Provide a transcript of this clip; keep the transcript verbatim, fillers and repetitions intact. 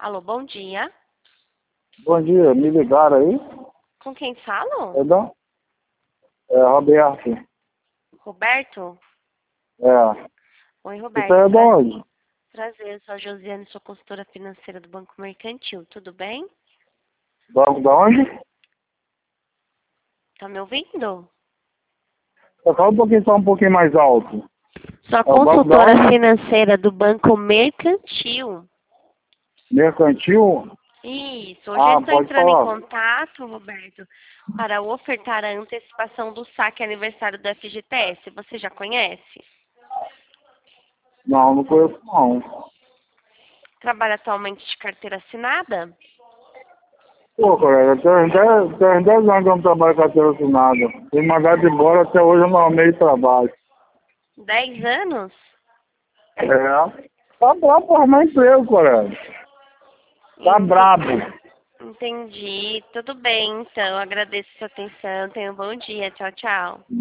Alô, bom dia. Bom dia, me ligaram aí? Com quem falo? Perdão? É, Roberto. Roberto? É. Oi, Você é Roberto. de Pra- onde? Prazer, eu sou a Josiane, sou consultora financeira do Banco Mercantil. Tudo bem? Banco de onde? Tá me ouvindo? Só fala um pouquinho, só um pouquinho mais alto. Sou a É o banco de consultora onde? financeira do Banco Mercantil. Mercantil? Isso, hoje eu Ah, estou pode entrando em falar. contato, Roberto, para ofertar a antecipação do saque aniversário do F G T S. Você já conhece? Não, não conheço não. Trabalha atualmente de carteira assinada? Pô, colega, tem dez tem dez anos que eu não trabalho com carteira assinada. Fui mandado embora, até hoje eu não arrumei trabalho. Dez anos? É. Tá brabo pra arrumar emprego, colega. Tá Ente- brabo. Entendi. Tudo bem, então. Agradeço a sua atenção. Tenha um bom dia. Tchau, tchau.